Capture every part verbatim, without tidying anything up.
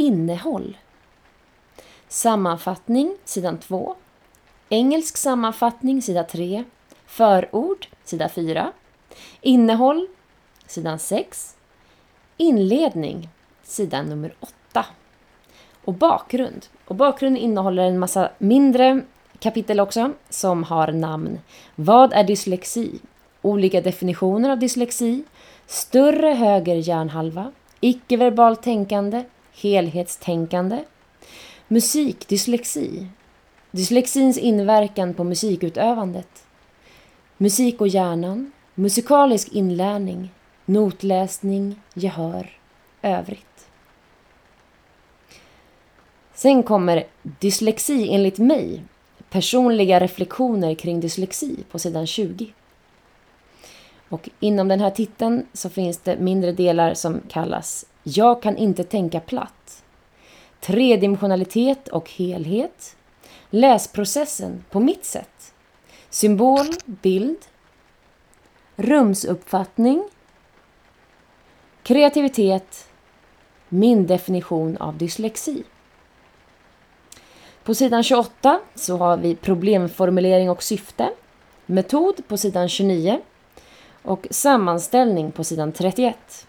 innehåll. Sammanfattning, sidan två. Engelsk sammanfattning, sida tre. Förord, sida fyra. Innehåll, sidan sex. Inledning, sidan nummer åtta. Och bakgrund. Och bakgrund innehåller en massa mindre kapitel också som har namn. Vad är dyslexi? Olika definitioner av dyslexi. Större höger hjärnhalva. Icke-verbalt tänkande. Helhetstänkande. Musik, dyslexi. Dyslexins inverkan på musikutövandet. Musik och hjärnan. Musikalisk inlärning. Notläsning, gehör, övrigt. Sen kommer dyslexi enligt mig. Personliga reflektioner kring dyslexi på sidan tjugo. Och inom den här titeln så finns det mindre delar som kallas Jag kan inte tänka platt. Tredimensionalitet och helhet. Läsprocessen på mitt sätt. Symbol, bild. Rumsuppfattning. Kreativitet. Min definition av dyslexi. På sidan tjugoåtta så har vi problemformulering och syfte. Metod på sidan tjugonio. Och sammanställning på sidan trettioett.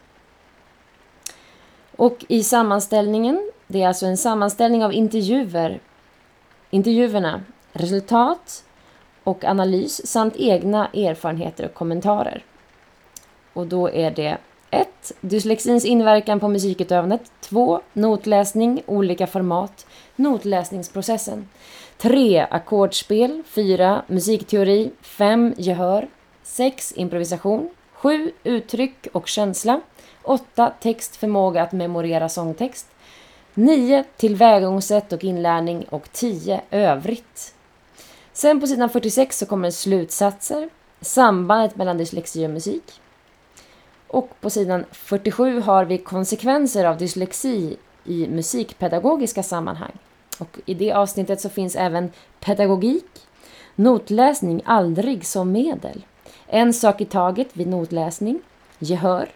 Och i sammanställningen, det är alltså en sammanställning av intervjuer, intervjuerna, resultat och analys samt egna erfarenheter och kommentarer. Och då är det ett. Dyslexins inverkan på musikutövandet. två. Notläsning, olika format, notläsningsprocessen. tre. Ackordspel. fyra. Musikteori. fem. Gehör. sex. Improvisation. sju. Uttryck och känsla. åtta. Text, förmåga att memorera sångtext. nio. Tillvägagångssätt och inlärning. Och tio. Övrigt. Sen på sidan fyrtiosex så kommer slutsatser. Sambandet mellan dyslexi och musik. Och på sidan fyrtiosju har vi konsekvenser av dyslexi i musikpedagogiska sammanhang. Och i det avsnittet så finns även pedagogik, notläsning aldrig som medel, en sak i taget vid notläsning, gehör,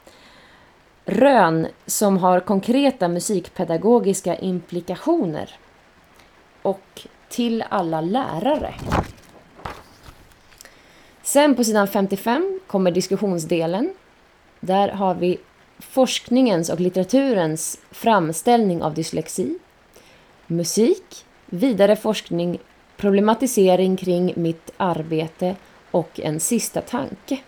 rön som har konkreta musikpedagogiska implikationer och till alla lärare. Sen på sidan femtiofem kommer diskussionsdelen. Där har vi forskningens och litteraturens framställning av dyslexi, musik, vidare forskning, problematisering kring mitt arbete och en sista tanke.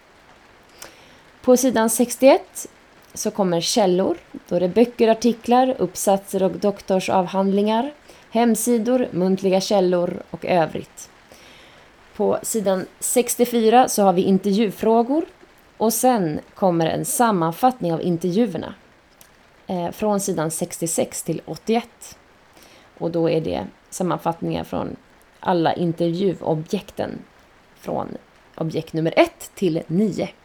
På sidan sextioett så kommer källor. Då är det böcker, artiklar, uppsatser och doktorsavhandlingar, hemsidor, muntliga källor och övrigt. På sidan sextiofyra så har vi intervjufrågor. Och sen kommer en sammanfattning av intervjuerna eh, från sidan sextiosex till åttioett. Och då är det sammanfattningar från alla intervjuobjekten från objekt nummer ett till nio.